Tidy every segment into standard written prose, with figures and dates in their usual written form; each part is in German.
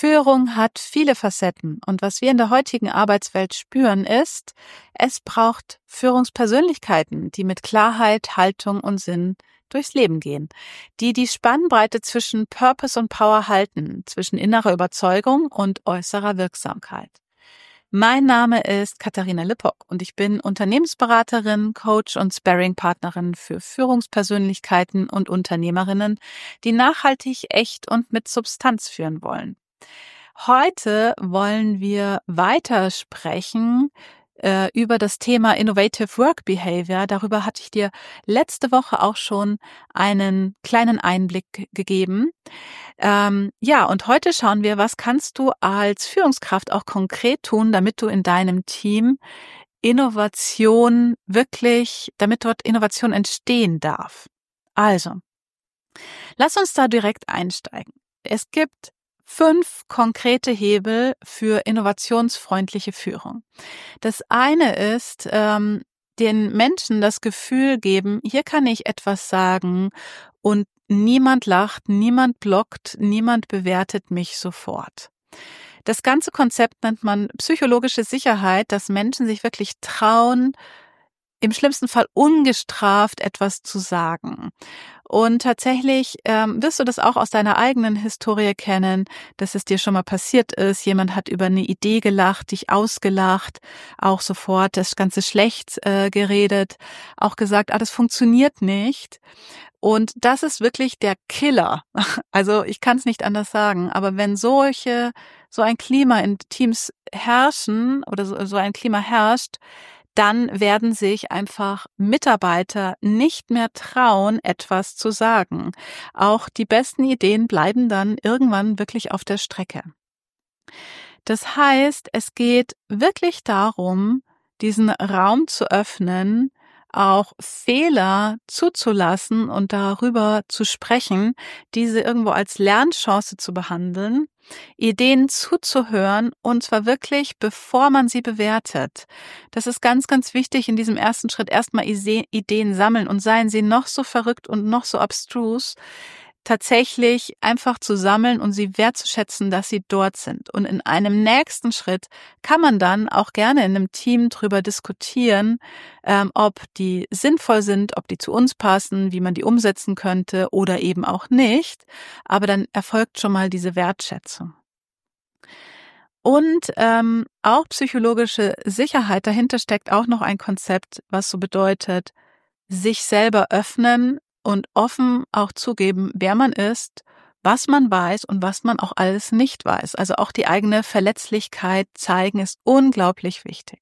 Führung hat viele Facetten und was wir in der heutigen Arbeitswelt spüren ist, es braucht Führungspersönlichkeiten, die mit Klarheit, Haltung und Sinn durchs Leben gehen, die die Spannbreite zwischen Purpose und Power halten, zwischen innerer Überzeugung und äußerer Wirksamkeit. Mein Name ist Katharina Lippock und ich bin Unternehmensberaterin, Coach und Sparringpartnerin für Führungspersönlichkeiten und Unternehmerinnen, die nachhaltig, echt und mit Substanz führen wollen. Heute wollen wir weiter sprechen über das Thema Innovative Work Behavior. Darüber hatte ich dir letzte Woche auch schon einen kleinen Einblick gegeben. Und heute schauen wir, was kannst du als Führungskraft auch konkret tun, damit du in deinem Team damit dort Innovation entstehen darf. Also, lass uns da direkt einsteigen. Es gibt 5 konkrete Hebel für innovationsfreundliche Führung. Das eine ist, den Menschen das Gefühl geben, hier kann ich etwas sagen und niemand lacht, niemand blockt, niemand bewertet mich sofort. Das ganze Konzept nennt man psychologische Sicherheit, dass Menschen sich wirklich trauen, im schlimmsten Fall ungestraft etwas zu sagen. Und tatsächlich wirst du das auch aus deiner eigenen Historie kennen, dass es dir schon mal passiert ist. Jemand hat über eine Idee gelacht, dich ausgelacht, auch sofort das Ganze schlecht geredet, auch gesagt, das funktioniert nicht. Und das ist wirklich der Killer. Also ich kann es nicht anders sagen. Aber wenn so ein Klima in Teams herrschen oder so ein Klima herrscht, dann werden sich einfach Mitarbeiter nicht mehr trauen, etwas zu sagen. Auch die besten Ideen bleiben dann irgendwann wirklich auf der Strecke. Das heißt, es geht wirklich darum, diesen Raum zu öffnen, auch Fehler zuzulassen und darüber zu sprechen, diese irgendwo als Lernchance zu behandeln, Ideen zuzuhören und zwar wirklich, bevor man sie bewertet. Das ist ganz, ganz wichtig in diesem ersten Schritt, erstmal Ideen sammeln und seien sie noch so verrückt und noch so abstrus, tatsächlich einfach zu sammeln und sie wertzuschätzen, dass sie dort sind. Und in einem nächsten Schritt kann man dann auch gerne in einem Team drüber diskutieren, ob die sinnvoll sind, ob die zu uns passen, wie man die umsetzen könnte oder eben auch nicht. Aber dann erfolgt schon mal diese Wertschätzung. Und auch psychologische Sicherheit, dahinter steckt auch noch ein Konzept, was so bedeutet, sich selber öffnen und offen auch zugeben, wer man ist, was man weiß und was man auch alles nicht weiß. Also auch die eigene Verletzlichkeit zeigen ist unglaublich wichtig.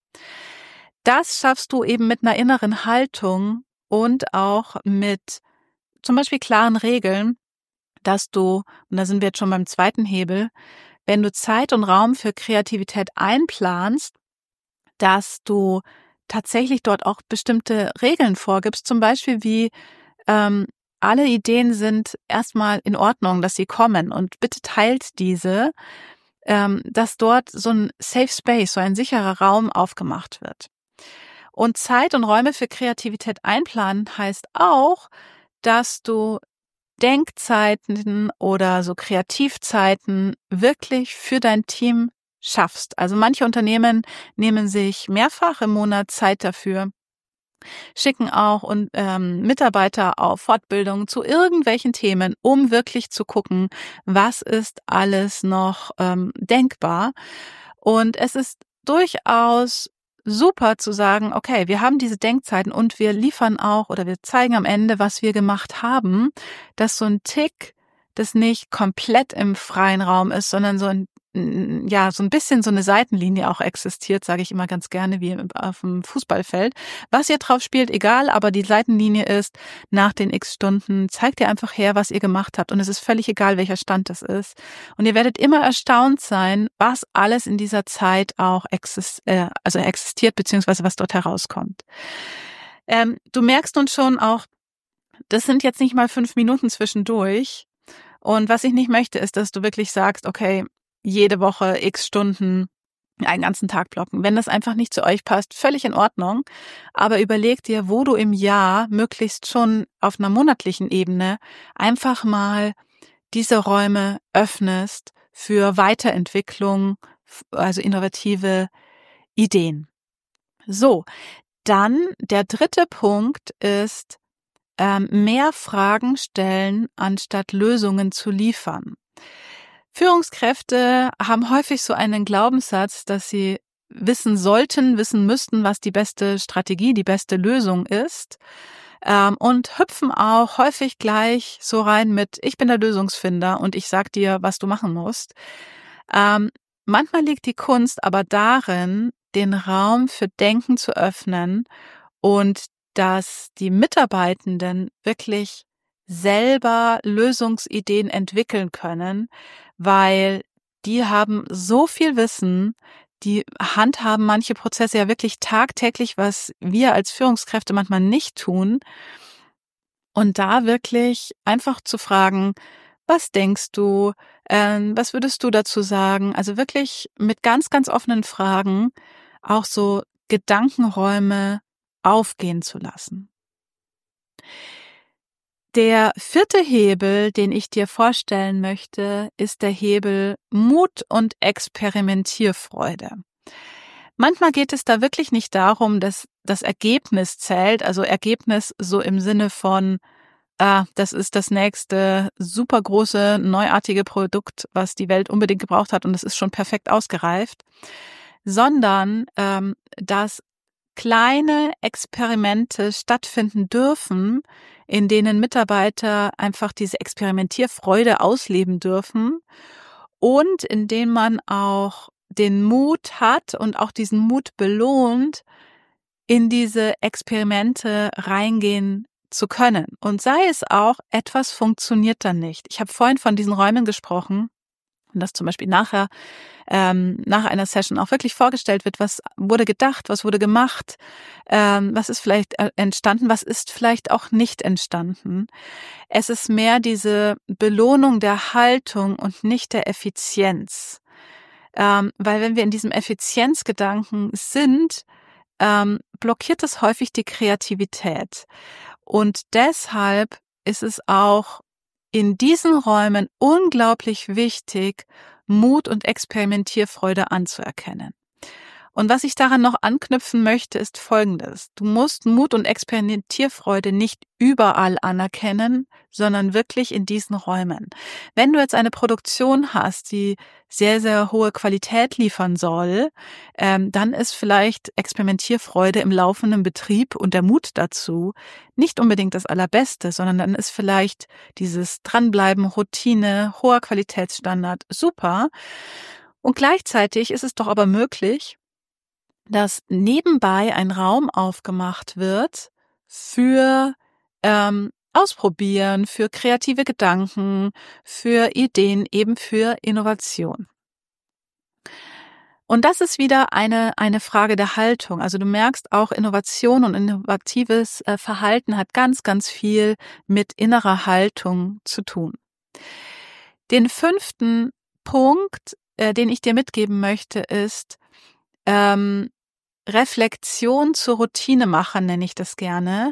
Das schaffst du eben mit einer inneren Haltung und auch mit zum Beispiel klaren Regeln, dass du, und da sind wir jetzt schon beim zweiten Hebel, wenn du Zeit und Raum für Kreativität einplanst, dass du tatsächlich dort auch bestimmte Regeln vorgibst, zum Beispiel wie alle Ideen sind erstmal in Ordnung, dass sie kommen und bitte teilt diese, dass dort so ein Safe Space, so ein sicherer Raum aufgemacht wird. Und Zeit und Räume für Kreativität einplanen heißt auch, dass du Denkzeiten oder so Kreativzeiten wirklich für dein Team schaffst. Also manche Unternehmen nehmen sich mehrfach im Monat Zeit dafür, schicken auch Mitarbeiter auf Fortbildungen zu irgendwelchen Themen, um wirklich zu gucken, was ist alles noch denkbar. Und es ist durchaus super zu sagen, okay, wir haben diese Denkzeiten und wir liefern auch oder wir zeigen am Ende, was wir gemacht haben, dass so ein Tick, das nicht komplett im freien Raum ist, sondern so ein bisschen so eine Seitenlinie auch existiert, sage ich immer ganz gerne, wie auf dem Fußballfeld. Was ihr drauf spielt, egal, aber die Seitenlinie ist, nach den x Stunden zeigt ihr einfach her, was ihr gemacht habt und es ist völlig egal, welcher Stand das ist. Und ihr werdet immer erstaunt sein, was alles in dieser Zeit auch existiert, beziehungsweise was dort herauskommt. Du merkst nun schon auch, das sind jetzt nicht mal 5 Minuten zwischendurch. Und was ich nicht möchte, ist, dass du wirklich sagst, okay, jede Woche x Stunden einen ganzen Tag blocken. Wenn das einfach nicht zu euch passt, völlig in Ordnung. Aber überleg dir, wo du im Jahr möglichst schon auf einer monatlichen Ebene einfach mal diese Räume öffnest für Weiterentwicklung, also innovative Ideen. So, dann der dritte Punkt ist, mehr Fragen stellen, anstatt Lösungen zu liefern. Führungskräfte haben häufig so einen Glaubenssatz, dass sie wissen müssten, was die beste Strategie, die beste Lösung ist, und hüpfen auch häufig gleich so rein mit: Ich bin der Lösungsfinder und ich sag dir, was du machen musst. Manchmal liegt die Kunst aber darin, den Raum für Denken zu öffnen und dass die Mitarbeitenden wirklich selber Lösungsideen entwickeln können, weil die haben so viel Wissen, die handhaben manche Prozesse ja wirklich tagtäglich, was wir als Führungskräfte manchmal nicht tun. Und da wirklich einfach zu fragen: Was denkst du? Was würdest du dazu sagen? Also wirklich mit ganz, ganz offenen Fragen auch so Gedankenräume aufgehen zu lassen. Der vierte Hebel, den ich dir vorstellen möchte, ist der Hebel Mut und Experimentierfreude. Manchmal geht es da wirklich nicht darum, dass das Ergebnis zählt, also Ergebnis so im Sinne von, das ist das nächste super große, neuartige Produkt, was die Welt unbedingt gebraucht hat und es ist schon perfekt ausgereift, sondern dass kleine Experimente stattfinden dürfen, in denen Mitarbeiter einfach diese Experimentierfreude ausleben dürfen und in denen man auch den Mut hat und auch diesen Mut belohnt, in diese Experimente reingehen zu können. Und sei es auch, etwas funktioniert dann nicht. Ich habe vorhin von diesen Räumen gesprochen und dass zum Beispiel nachher nach einer Session auch wirklich vorgestellt wird, was wurde gedacht, was wurde gemacht, was ist vielleicht entstanden, was ist vielleicht auch nicht entstanden. Es ist mehr diese Belohnung der Haltung und nicht der Effizienz. Weil wenn wir in diesem Effizienzgedanken sind, blockiert es häufig die Kreativität. Und deshalb ist es auch in diesen Räumen unglaublich wichtig, Mut und Experimentierfreude anzuerkennen. Und was ich daran noch anknüpfen möchte, ist Folgendes. Du musst Mut und Experimentierfreude nicht überall anerkennen, sondern wirklich in diesen Räumen. Wenn du jetzt eine Produktion hast, die sehr, sehr hohe Qualität liefern soll, dann ist vielleicht Experimentierfreude im laufenden Betrieb und der Mut dazu nicht unbedingt das Allerbeste, sondern dann ist vielleicht dieses Dranbleiben, Routine, hoher Qualitätsstandard super. Und gleichzeitig ist es doch aber möglich, dass nebenbei ein Raum aufgemacht wird für Ausprobieren, für kreative Gedanken, für Ideen, eben für Innovation. Und das ist wieder eine Frage der Haltung. Also du merkst auch, Innovation und innovatives Verhalten hat ganz, ganz viel mit innerer Haltung zu tun. Den fünften Punkt, den ich dir mitgeben möchte, ist, Reflexion zur Routine machen, nenne ich das gerne.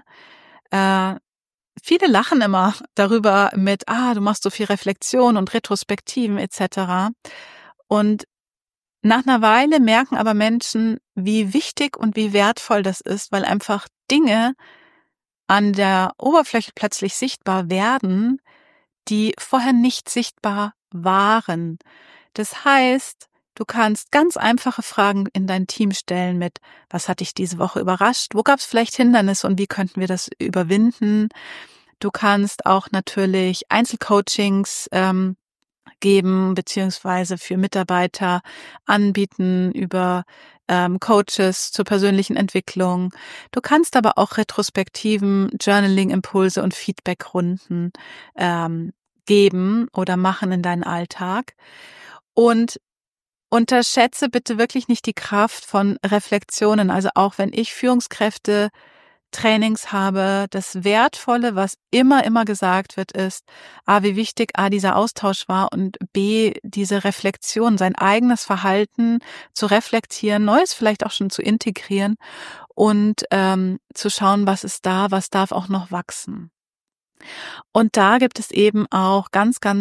Viele lachen immer darüber mit, du machst so viel Reflexion und Retrospektiven etc. Und nach einer Weile merken aber Menschen, wie wichtig und wie wertvoll das ist, weil einfach Dinge an der Oberfläche plötzlich sichtbar werden, die vorher nicht sichtbar waren. Das heißt, du kannst ganz einfache Fragen in dein Team stellen mit: Was hat dich diese Woche überrascht? Wo gab es vielleicht Hindernisse und wie könnten wir das überwinden? Du kannst auch natürlich Einzelcoachings geben, beziehungsweise für Mitarbeiter anbieten über Coaches zur persönlichen Entwicklung. Du kannst aber auch Retrospektiven, Journaling-Impulse und Feedbackrunden geben oder machen in deinen Alltag. Und unterschätze bitte wirklich nicht die Kraft von Reflexionen. Also auch wenn ich Führungskräfte Trainings habe, das Wertvolle, was immer gesagt wird, ist, wie wichtig dieser Austausch war und B, diese Reflexion, sein eigenes Verhalten zu reflektieren, Neues vielleicht auch schon zu integrieren und zu schauen, was ist da, was darf auch noch wachsen. Und da gibt es eben auch ganz, ganz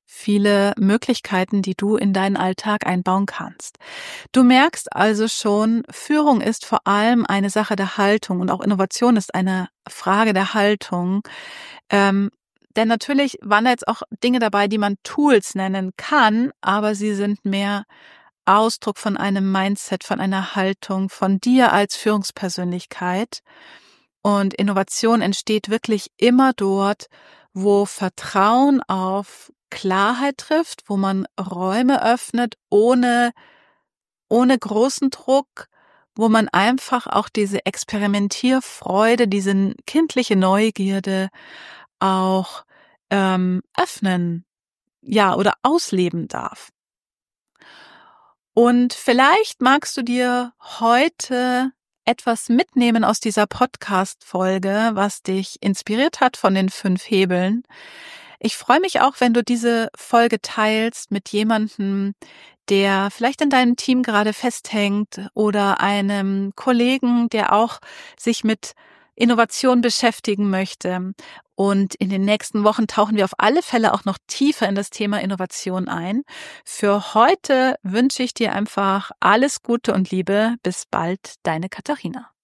viele Möglichkeiten, die du in deinen Alltag einbauen kannst. Du merkst also schon, Führung ist vor allem eine Sache der Haltung und auch Innovation ist eine Frage der Haltung. Denn natürlich waren da jetzt auch Dinge dabei, die man Tools nennen kann, aber sie sind mehr Ausdruck von einem Mindset, von einer Haltung, von dir als Führungspersönlichkeit. Und Innovation entsteht wirklich immer dort, wo Vertrauen auf Klarheit trifft, wo man Räume öffnet, ohne großen Druck, wo man einfach auch diese Experimentierfreude, diese kindliche Neugierde auch öffnen, ja, oder ausleben darf. Und vielleicht magst du dir heute etwas mitnehmen aus dieser Podcast-Folge, was dich inspiriert hat von den 5 Hebeln. Ich freue mich auch, wenn du diese Folge teilst mit jemandem, der vielleicht in deinem Team gerade festhängt oder einem Kollegen, der auch sich mit Innovation beschäftigen möchte. Und in den nächsten Wochen tauchen wir auf alle Fälle auch noch tiefer in das Thema Innovation ein. Für heute wünsche ich dir einfach alles Gute und Liebe. Bis bald, deine Katharina.